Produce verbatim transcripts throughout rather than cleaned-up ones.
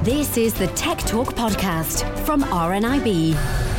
This is the Tech Talk Podcast from R N I B.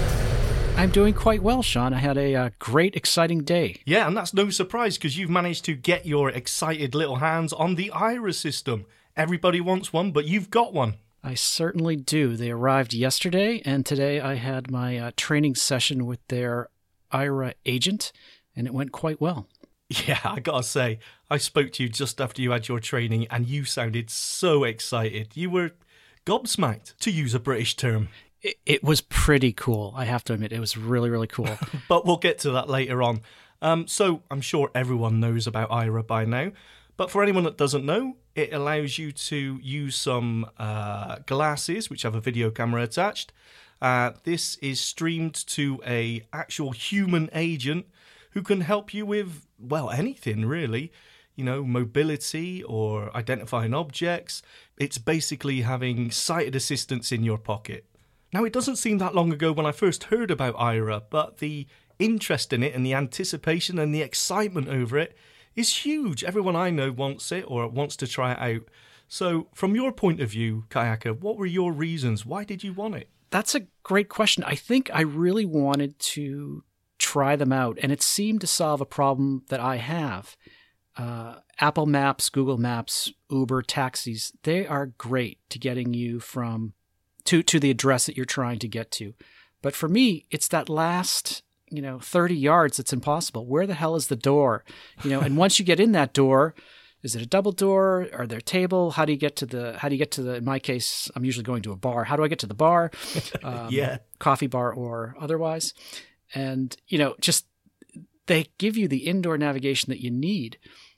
I'm doing quite well, Sean. I had a uh, great, exciting day. Yeah, and that's no surprise because you've managed to get your excited little hands on the Aira system. Everybody wants one, but you've got one. I certainly do. They arrived yesterday, and today I had my uh, training session with their Aira agent, and it went quite well. Yeah, I gotta say, I spoke to you just after you had your training, and you sounded so excited. You were gobsmacked, to use a British term. It, it was pretty cool, I have to admit. It was really, really cool. But we'll get to that later on. Um, so I'm sure everyone knows about Aira by now. But for anyone that doesn't know, it allows you to use some uh, glasses which have a video camera attached. Uh, this is streamed to a actual human agent who can help you with, well, anything really. You know, mobility or identifying objects. It's basically having sighted assistance in your pocket. Now, it doesn't seem that long ago when I first heard about Aira, but the interest in it and the anticipation and the excitement over it is huge. Everyone I know wants it or wants to try it out. So, from your point of view, Kayaka, what were your reasons? Why did you want it? That's a great question. I think I really wanted to try them out, and it seemed to solve a problem that I have. Uh, Apple Maps, Google Maps, Uber, taxis, they are great to getting you from to, to the address that you're trying to get to. But for me, it's that last, you know, thirty yards that's impossible. Where the hell is the door? You know, and once you get in that door, is it a double door? Are there a table? How do you get to the, how do you get to the, in my case, I'm usually going to a bar. How do I get to the bar? Um, yeah. Coffee bar or otherwise. And, you know, just, they give you the indoor navigation that you need.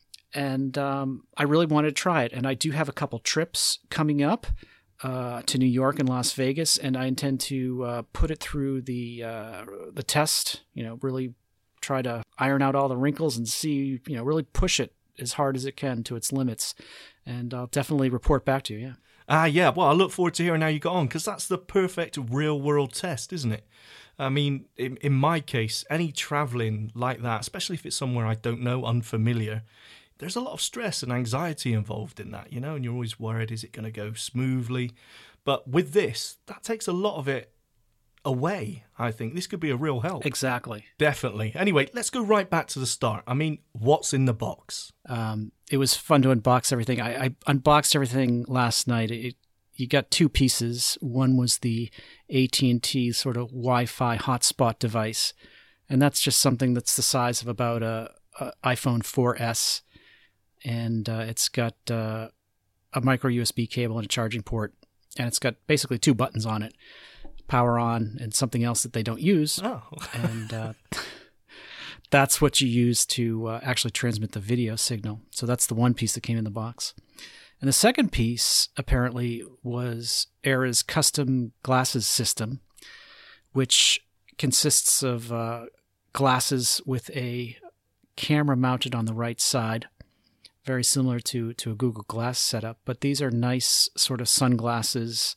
And um, I really wanted to try it. And I do have a couple trips coming up uh, to New York and Las Vegas, and I intend to uh, put it through the uh, the test, you know, really try to iron out all the wrinkles and see, you know, really push it as hard as it can to its limits. And I'll definitely report back to you, yeah. Ah, uh, yeah. Well, I look forward to hearing how you got on, because that's the perfect real-world test, isn't it? I mean, in, in my case, any traveling like that, especially if it's somewhere I don't know, unfamiliar, there's a lot of stress and anxiety involved in that, you know, and you're always worried, is it going to go smoothly? But with this, that takes a lot of it away, I think. This could be a real help. Exactly. Definitely. Anyway, let's go right back to the start. I mean, what's in the box? Um, it was fun to unbox everything. I, I unboxed everything last night. It, you got two pieces. One was the A T and T sort of Wi-Fi hotspot device, and that's just something that's the size of about a, a iPhone four S. And uh, it's got uh, a micro U S B cable and a charging port. And it's got basically two buttons on it, power on and something else that they don't use. Oh. and uh, that's what you use to uh, actually transmit the video signal. So that's the one piece that came in the box. And the second piece, apparently, was Aira's custom glasses system, which consists of uh, glasses with a camera mounted on the right side, very similar to, to a Google Glass setup, but these are nice sort of sunglasses,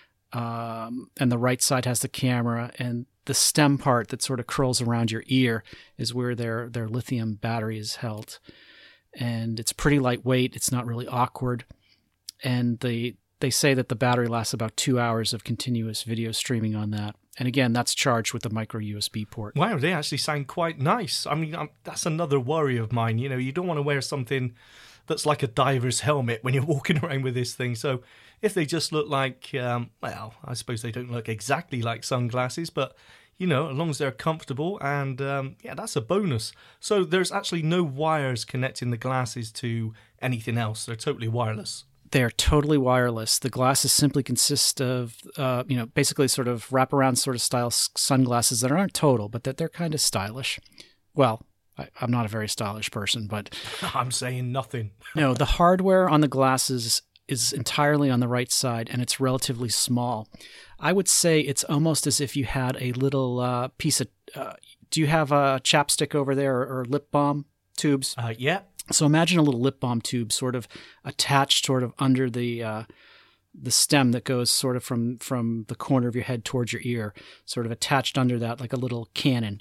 um, and the right side has the camera, and the stem part that sort of curls around your ear is where their, their lithium battery is held. And it's pretty lightweight, it's not really awkward, and they, they say that the battery lasts about two hours of continuous video streaming on that. And again, that's charged with the micro U S B port. Wow, they actually sound quite nice. I mean, um, that's another worry of mine. You know, you don't want to wear something that's like a diver's helmet when you're walking around with this thing. So if they just look like, um, well, I suppose they don't look exactly like sunglasses, but, you know, as long as they're comfortable, and um, yeah, that's a bonus. So there's actually no wires connecting the glasses to anything else. They're totally wireless. They're totally wireless. The glasses simply consist of, uh, you know, basically sort of wraparound sort of style sunglasses that aren't total, but that they're kind of stylish. Well, I, I'm not a very stylish person, but... I'm saying nothing. No, the hardware on the glasses is entirely on the right side, and it's relatively small. I would say it's almost as if you had a little uh, piece of... Uh, do you have a chapstick over there, or, or lip balm tubes? Uh, yeah. So imagine a little lip balm tube sort of attached sort of under the uh, the stem that goes sort of from, from the corner of your head towards your ear, sort of attached under that like a little cannon.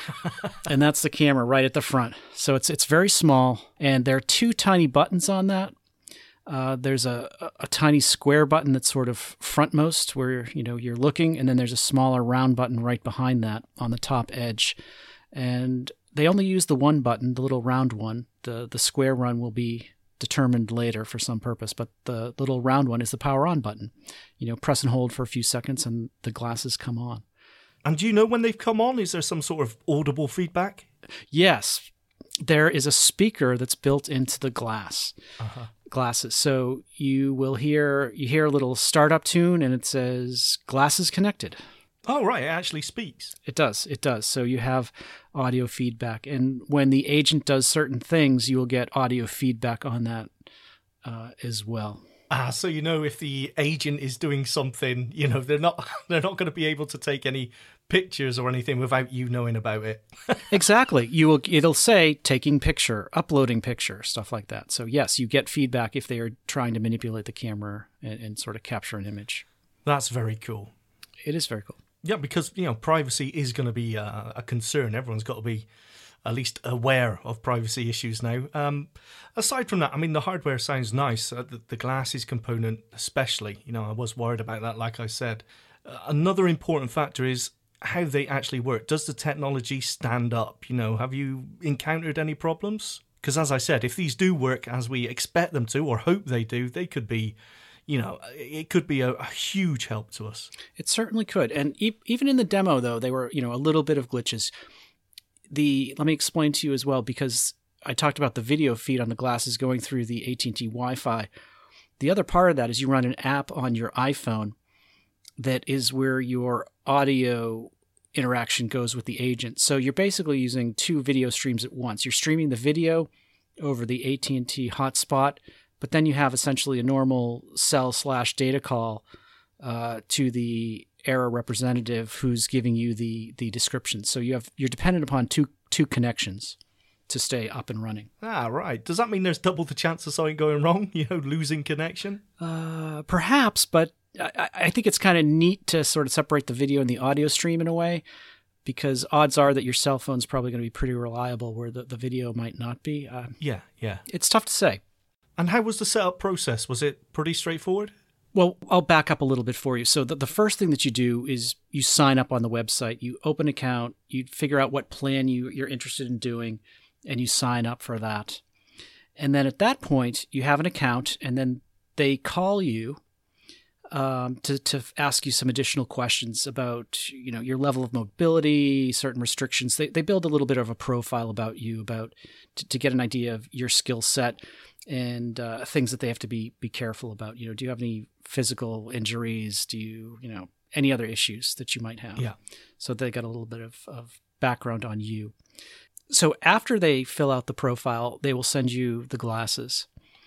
And that's the camera right at the front. So it's it's very small, and there are two tiny buttons on that. Uh, there's a, a, a tiny square button that's sort of frontmost where, you know, you're looking, and then there's a smaller round button right behind that on the top edge. And they only use the one button, the little round one. The the square one will be determined later for some purpose, but the little round one is the power on button. You know, press and hold for a few seconds and the glasses come on. And do you know when they've come on? Is there some sort of audible feedback? Yes. There is a speaker that's built into the glass. Uh-huh. Glasses. So you will hear you hear a little startup tune and it says glasses connected. Oh, right. It actually speaks. It does. It does. So you have audio feedback. And when the agent does certain things, you will get audio feedback on that uh, as well. Ah, so you know if the agent is doing something, you know, they're not they're not going to be able to take any pictures or anything without you knowing about it. Exactly. You will. It'll say taking picture, uploading picture, stuff like that. So yes, you get feedback if they are trying to manipulate the camera and, and sort of capture an image. That's very cool. It is very cool. Yeah, because, you know, privacy is going to be a, a concern. Everyone's got to be at least aware of privacy issues now. Um, aside from that, I mean, the hardware sounds nice. Uh, the, the glasses component especially, you know, I was worried about that, like I said. Uh, another important factor is how they actually work. Does the technology stand up? You know, have you encountered any problems? Because as I said, if these do work as we expect them to or hope they do, they could be... You know, it could be a, a huge help to us. It certainly could. And e- even in the demo, though, they were, you know, a little bit of glitches. The let me explain to you as well, because I talked about the video feed on the glasses going through the A T and T Wi-Fi. The other part of that is you run an app on your iPhone that is where your audio interaction goes with the agent. So you're basically using two video streams at once. You're streaming the video over the A T and T hotspot, but then you have essentially a normal cell slash data call uh, to the Aira representative who's giving you the the description. So you have you're dependent upon two two connections to stay up and running. Ah, right. Does that mean there's double the chance of something going wrong? You know, losing connection? Uh, perhaps, but I, I think it's kind of neat to sort of separate the video and the audio stream in a way, because odds are that your cell phone's probably going to be pretty reliable where the, the video might not be. Uh, yeah, yeah. It's tough to say. And how was the setup process? Was it pretty straightforward? Well, I'll back up a little bit for you. So the, the first thing that you do is you sign up on the website, you open an account, you figure out what plan you, you're interested in doing, and you sign up for that. And then at that point, you have an account, and then they call you um, to, to ask you some additional questions about, you know, your level of mobility, certain restrictions. They, they build a little bit of a profile about you, about to, to get an idea of your skill set and uh, things that they have to be be careful about. You know, do you have any physical injuries? Do you, you know, any other issues that you might have? Yeah. So they got a little bit of, of background on you. So after they fill out the profile, they will send you the glasses.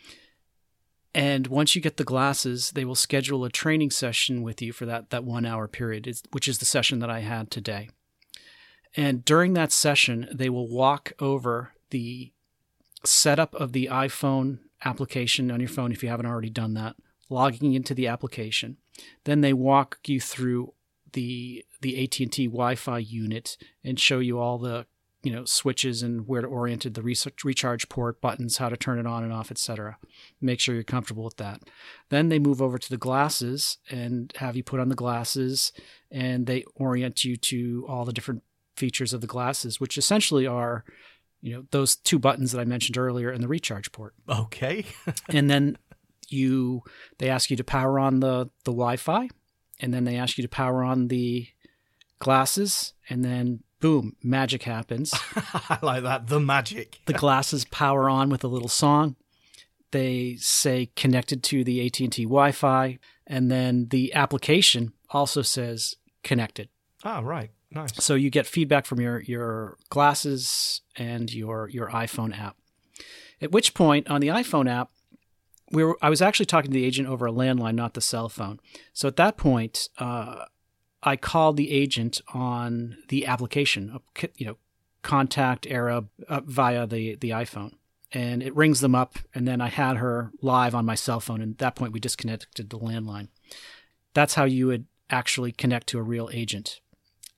And once you get the glasses, they will schedule a training session with you for that, that one hour period, which is the session that I had today. And during that session, they will walk over the setup of the iPhone application on your phone, if you haven't already done that, logging into the application. Then they walk you through the the A T and T Wi-Fi unit and show you all the, you know, switches and where to orient it, the recharge port buttons, how to turn it on and off, et cetera. Make sure you're comfortable with that. Then they move over to the glasses and have you put on the glasses, and they orient you to all the different features of the glasses, which essentially are, you know, those two buttons that I mentioned earlier and the recharge port. Okay. And then you, they ask you to power on the, the Wi-Fi, and then they ask you to power on the glasses, and then boom, magic happens. I like that. The magic. The glasses power on with a little song. They say connected to the A T and T Wi-Fi, and then the application also says connected. Ah, right. Nice. So you get feedback from your, your glasses and your your iPhone app. At which point, on the iPhone app, we were, I was actually talking to the agent over a landline, not the cell phone. So at that point, uh, I called the agent on the application, you know, contact Aira uh, via the, the iPhone. And it rings them up, and then I had her live on my cell phone, and at that point we disconnected the landline. That's how you would actually connect to a real agent.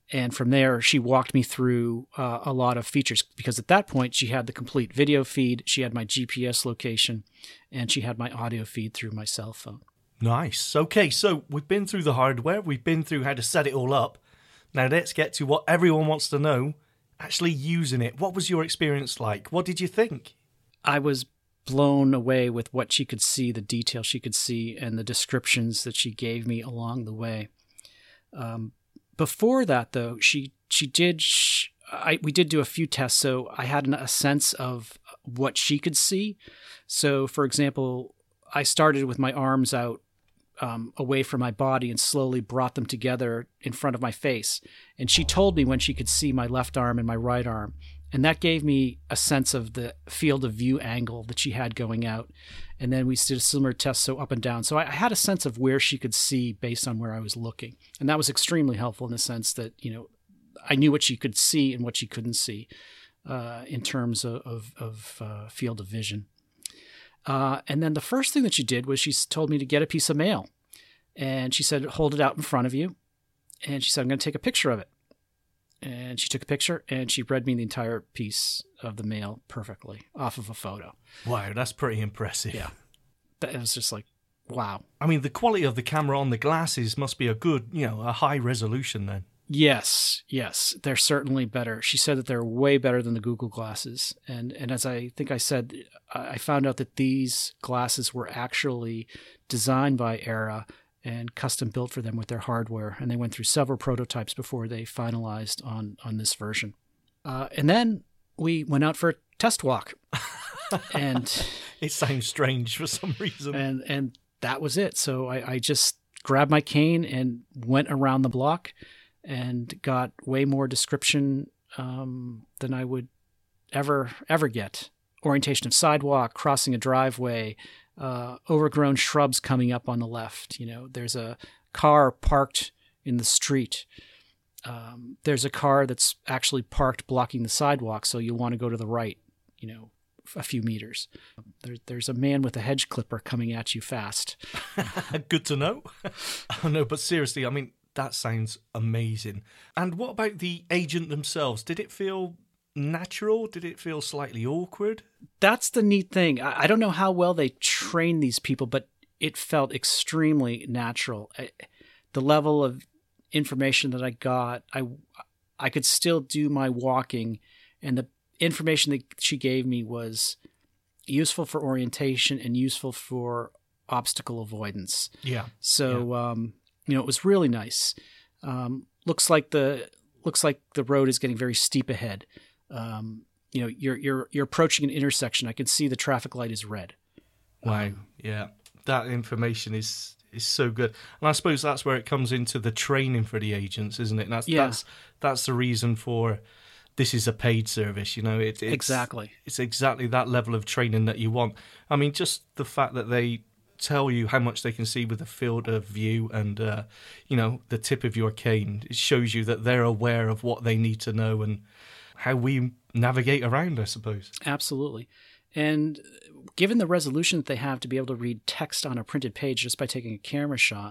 and from there, she walked me through uh, a lot of features because at that point, she had the complete video feed, she had my G P S location, and she had my audio feed through my cell phone. Nice. Okay, so we've been through the hardware, we've been through how to set it all up. Now let's get to what everyone wants to know, actually using it. What was your experience like? What did you think? I was blown away with what she could see, the detail she could see, and the descriptions that she gave me along the way. Um, before that, though, she she did. Sh- I we did do a few tests, so I had an, a sense of what she could see. So, for example, I started with my arms out um, away from my body and slowly brought them together in front of my face. And she told me when she could see my left arm and my right arm. And that gave me a sense of the field of view angle that she had going out. And then we did a similar test, so up and down. So I had a sense of where she could see based on where I was looking. And that was extremely helpful in the sense that, you know, I knew what she could see and what she couldn't see uh, in terms of, of, of uh, field of vision. Uh, and then the first thing that she did was she told me to get a piece of mail. And she said, hold it out in front of you. And she said, I'm going to take a picture of it. And she took a picture and she read me the entire piece of the mail perfectly off of a photo. Wow, that's pretty impressive. Yeah. It was just like, wow. I mean, the quality of the camera on the glasses must be a good, you know, a high resolution then. Yes, yes. They're certainly better. She said that they're way better than the Google glasses. And and as I think I said, I found out that these glasses were actually designed by Era and custom built for them with their hardware. And they went through several prototypes before they finalized on, on this version. Uh, and then we went out for a test walk. and It sounds strange for some reason. And and that was it. So I, I just grabbed my cane and went around the block and got way more description um, than I would ever, ever get. Orientation of sidewalk, crossing a driveway, uh, overgrown shrubs coming up on the left. You know, there's a car parked in the street. Um, there's a car that's actually parked blocking the sidewalk, so you'll want to go to the right, you know, a few meters. There, there's a man with a hedge clipper coming at you fast. Good to know. Oh, no, but seriously, I mean, that sounds amazing. And what about the agent themselves? Did it feel natural? Did it feel slightly awkward? That's the neat thing. I, I don't know how well they train these people, but it felt extremely natural. I, the level of information that I got, I, I could still do my walking, and the information that she gave me was useful for orientation and useful for obstacle avoidance. Yeah. So, yeah. Um, you know, it was really nice. Um, looks like the looks like the road is getting very steep ahead. Um, you know, you're you're you're approaching an intersection. I can see the traffic light is red. Wow. Um, yeah. That information is is so good. And I suppose that's where it comes into the training for the agents, isn't it? And that's yeah. that's that's the reason for this is a paid service, you know. It, it's exactly. It's exactly that level of training that you want. I mean, just the fact that they tell you how much they can see with the field of view and, uh, you know, the tip of your cane. It shows you that they're aware of what they need to know and how we navigate around, I suppose. Absolutely. And given the resolution that they have to be able to read text on a printed page just by taking a camera shot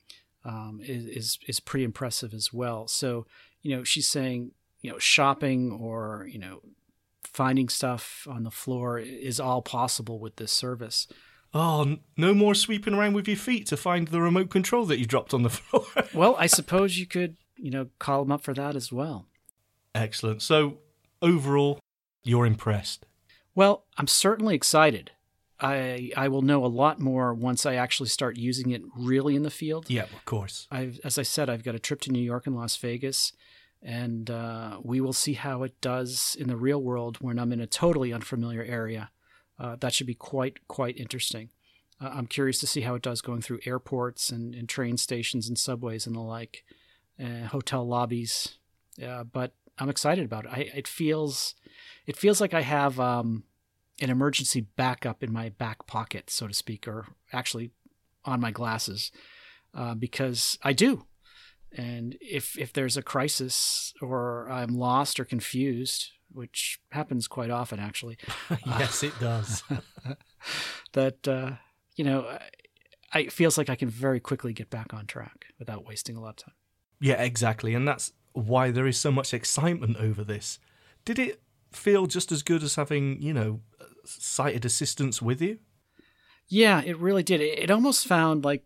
um, is, is is pretty impressive as well. So, you know, she's saying, you know, shopping or, you know, finding stuff on the floor is all possible with this service. Oh, no more sweeping around with your feet to find the remote control that you dropped on the floor. Well, I suppose you could, you know, call them up for that as well. Excellent. So, overall, you're impressed? Well, I'm certainly excited. I I will know a lot more once I actually start using it really in the field. Yeah, of course. I've, as I said, I've got a trip to New York and Las Vegas, and uh, we will see how it does in the real world when I'm in a totally unfamiliar area. Uh, that should be quite, quite interesting. Uh, I'm curious to see how it does going through airports and, and train stations and subways and the like, uh, hotel lobbies. Uh, but I'm excited about it. I, it feels, it feels like I have um, an emergency backup in my back pocket, so to speak, or actually on my glasses, uh, because I do. And if if there's a crisis or I'm lost or confused, which happens quite often, actually. Yes, it does. that, uh, you know, I, it feels like I can very quickly get back on track without wasting a lot of time. Yeah, exactly. And that's why there is so much excitement over this. Did it feel just as good as having, you know, sighted assistants with you? Yeah, it really did. It, it almost found like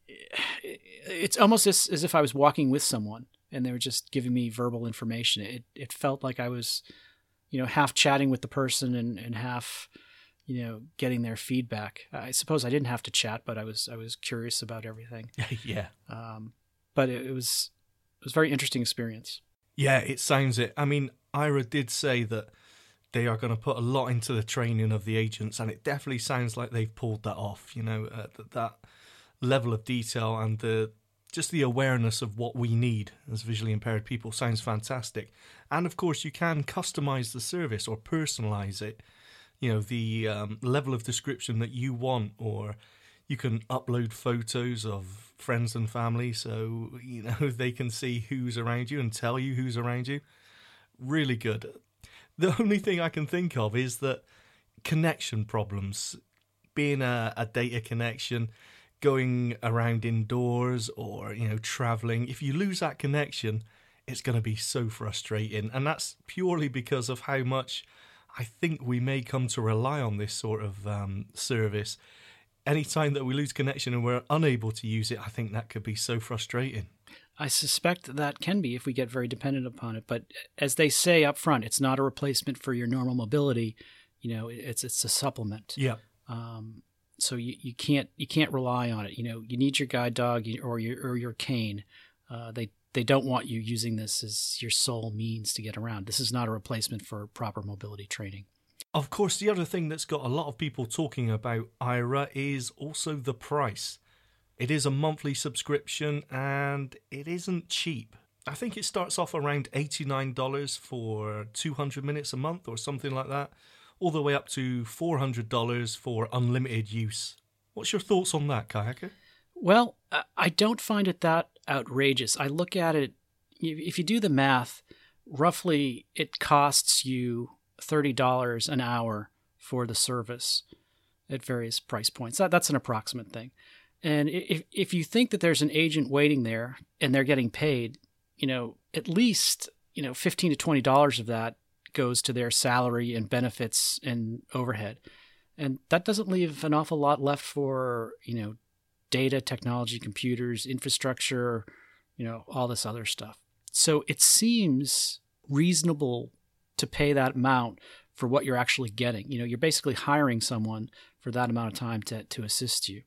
it's almost as, as if I was walking with someone and they were just giving me verbal information. It it felt like I was, you know, half chatting with the person and, and half, you know, getting their feedback. I suppose I didn't have to chat, but I was I was curious about everything. Yeah. Um, but it, it was it was a very interesting experience. Yeah, it sounds it. I mean, Aira did say that they are going to put a lot into the training of the agents, and it definitely sounds like they've pulled that off. You know, uh, that, that level of detail and the just the awareness of what we need as visually impaired people sounds fantastic. And of course, you can customize the service or personalize it. You know, the um, level of description that you want, or you can upload photos of friends and family so, you know, they can see who's around you and tell you who's around you. Really good. The only thing I can think of is that connection problems, being a, a data connection, going around indoors or, you know, traveling, if you lose that connection, it's going to be so frustrating. And that's purely because of how much I think we may come to rely on this sort of um, service. Anytime that we lose connection and we're unable to use it, I think that could be so frustrating. I suspect that can be if we get very dependent upon it. But as they say up front, it's not a replacement for your normal mobility. You know, it's it's a supplement. Yeah. Um, so you, you can't you can't rely on it. You know, you need your guide dog or your or your cane. Uh, they they don't want you using this as your sole means to get around. This is not a replacement for proper mobility training. Of course, the other thing that's got a lot of people talking about Aira is also the price. It is a monthly subscription and it isn't cheap. I think it starts off around eighty-nine dollars for two hundred minutes a month or something like that, all the way up to four hundred dollars for unlimited use. What's your thoughts on that, Kayaker? Well, I don't find it that outrageous. I look at it, if you do the math, roughly it costs you thirty dollars an hour for the service at various price points. That, that's an approximate thing. And if if you think that there's an agent waiting there and they're getting paid, you know, at least, you know, fifteen to twenty dollars of that goes to their salary and benefits and overhead. And that doesn't leave an awful lot left for, you know, data, technology, computers, infrastructure, you know, all this other stuff. So it seems reasonable to pay that amount for what you're actually getting. You know, you're basically hiring someone for that amount of time to, to assist you.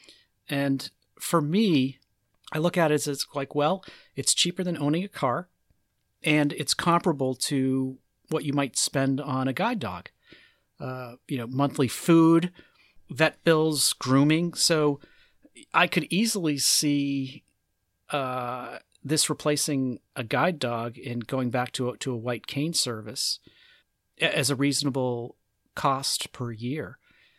And for me, I look at it as it's like, well, it's cheaper than owning a car, and it's comparable to what you might spend on a guide dog. Uh, you know, monthly food, vet bills, grooming. So I could easily see uh, this replacing a guide dog and going back to a, to a white cane service as a reasonable cost per year.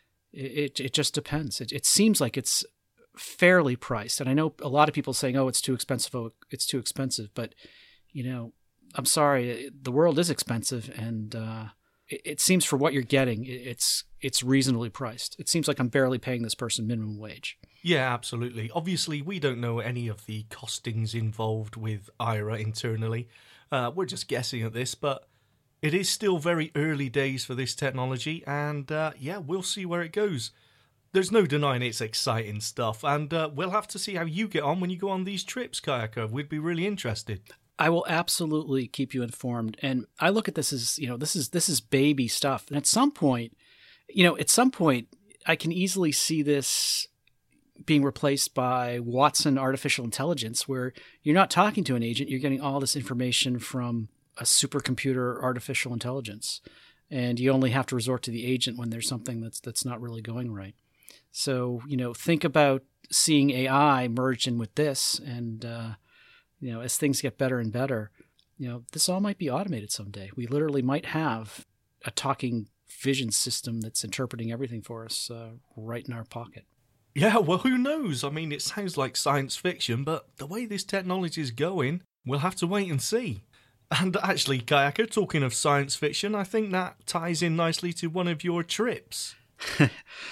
It it, it just depends. It, it seems like it's fairly priced. And I know a lot of people saying, oh, it's too expensive. Oh, it's too expensive. But, you know, I'm sorry, the world is expensive. And uh, it, it seems for what you're getting, it's it's reasonably priced. It seems like I'm barely paying this person minimum wage. Yeah, absolutely. Obviously, we don't know any of the costings involved with Aira internally. Uh, we're just guessing at this, but it is still very early days for this technology. And uh, yeah, we'll see where it goes. There's no denying it's exciting stuff, and uh, we'll have to see how you get on when you go on these trips, Kayaker. We'd be really interested. I will absolutely keep you informed. And I look at this as, you know, this is this is baby stuff. And at some point, you know, at some point, I can easily see this being replaced by Watson artificial intelligence, where you're not talking to an agent, you're getting all this information from a supercomputer artificial intelligence. And you only have to resort to the agent when there's something that's that's not really going right. So, you know, think about seeing A I merged in with this. And, uh, you know, as things get better and better, you know, this all might be automated someday. We literally might have a talking vision system that's interpreting everything for us uh, right in our pocket. Yeah, well, who knows? I mean, it sounds like science fiction, but the way this technology is going, we'll have to wait and see. And actually, Kayaker, talking of science fiction, I think that ties in nicely to one of your trips. uh,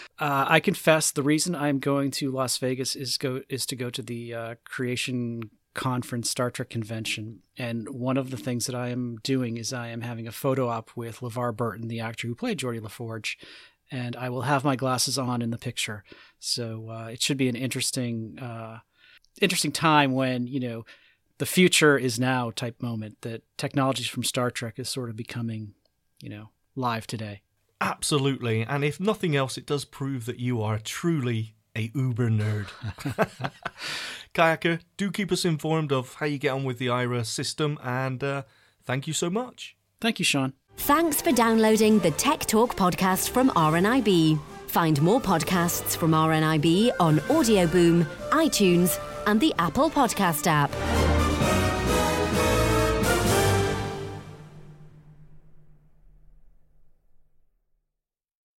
I confess the reason I'm going to Las Vegas is go is to go to the uh, Creation conference, Star Trek convention. And one of the things that I am doing is I am having a photo op with LeVar Burton, the actor who played Geordi LaForge. And I will have my glasses on in the picture. So uh, it should be an interesting, uh, interesting time when, you know, the future is now type moment, that technologies from Star Trek is sort of becoming, you know, live today. Absolutely. And if nothing else, it does prove that you are truly a uber nerd. Kayaker, do keep us informed of how you get on with the I R A system, and uh, thank you so much. Thank you, Sean. Thanks for downloading the Tech Talk podcast from R N I B. Find more podcasts from R N I B on Audio Boom, iTunes, and the Apple Podcast app.